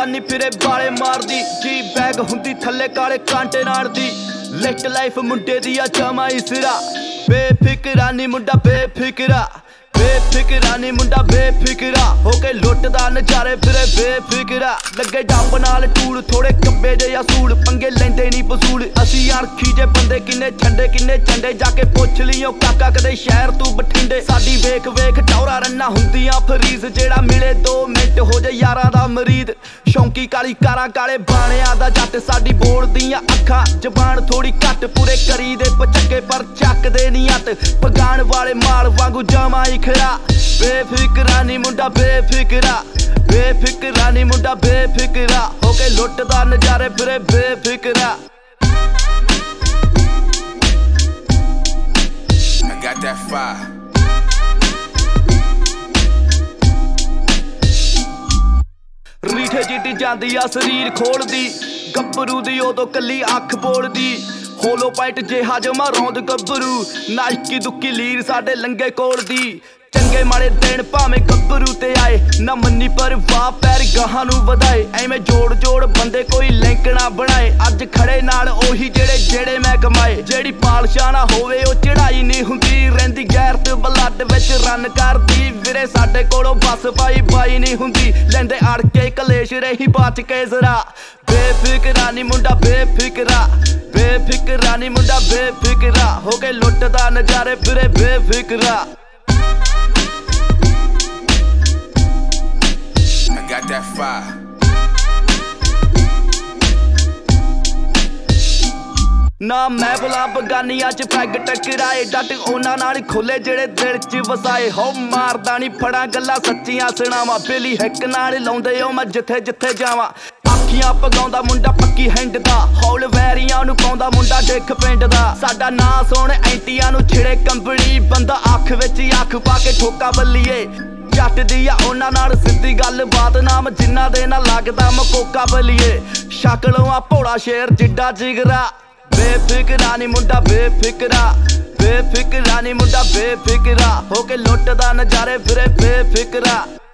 जवानी फिरे बाले मार दी जी बैग हुंदी थल्ले काले कांटे नाड़ दी लिट लाइफ मुंडे दिया जमा इसरा बेफिकरा नी मुंडा बेफिकरा बेफिकरा नी मुंडा बेफिकरा होके लुटदा नजारे फिरे बेफिकरा लगे डंब नाल टूल थोड़े कब्बे जे असूल पंगे लेंदे नी वसूल असी अणखी जे बंदे किन्ने झंडे जाके पुछ लियो काका कदे शहर तू बठिंडे साडी वेख वेख टौरा रन्ना हुंदियां फरीज जेड़ा मिले 2 मिंट हो जाए यारां दा मरीद शौंकी काली कारां काले बाणियां दा जट साडी बोलदियां अखां जबान थोड़ी घट पूरे करी दे पचक्के पर चकदे नी हत्थ पगाण वाले माल वांगू जमा ही खड़ा बेफिकरा नी मुंडा बेफिकरा बेफिकरा नी मुंडा बेफिकरा होके लुटदा नजारे फिरे बेफिकरा I got that fire. रीठे जिटी जांदी आ शरीर खोलदी गब्बरू दी उदों कल्ली अख बोलदी होलो पाइट जेहा जमा रौंद गब्बरू नाइकी दुक्की लीर साडे लंगे कोल दी चंगे माड़े दिन भावें गब्बरू ते आए ना मन्नी पर वाह पैर गाहां नूं वधाए एवें जोड़ जोड़ बंदे कोई लिंक ना बनाए अज खड़े नाल ओही जेड़े मैं कमाए जेड़ी पालशा ना होवे ओ चढ़ाई नहीं हुंदी रहिंदी गैरत ब्लड विच रन करदी वीरे साडे कोलों बस पाई बाई नहीं हुंदी लैंदे अड़ के कलेश रही बच के जरा बेफिकरा नी मुंडा बेफिकरा बेफिकरा नी मुंडा बेफिकरा होके लुटदा नजारे फिरे बेफिकरा I got that fire. ना मैं बुला बगानियां च पैग टकराए डट ओना नाल खोले जेड़े दिल च वसाए हो मारदा नी फड़ा गल्लां सच्चियां सुणावां बेली हिक नाल लाउंदे ओ मैं जिथे जिथे जावां अखियां पगाउंदा मुंडा पक्की हैंड दा हौल वैरियां नूं पाउंदा मुंडा डिख पिंड दा साडा नां सुण एंटियां नूं छिड़े कंबली बंदा अख विच अख पा के ठोका बल्लीए जट दी आ ओना नाल सिद्धी गल बात नाम जिन्ना दे ना लगदा मकोका बल्लीए शकलों आ भोला शेर जिड्डा जिगरा बेफिकरा नी मुंडा बेफिकरा बेफिकरा नी मुंडा बेफिकरा होके लुटदा नजारे फिरे बेफिकरा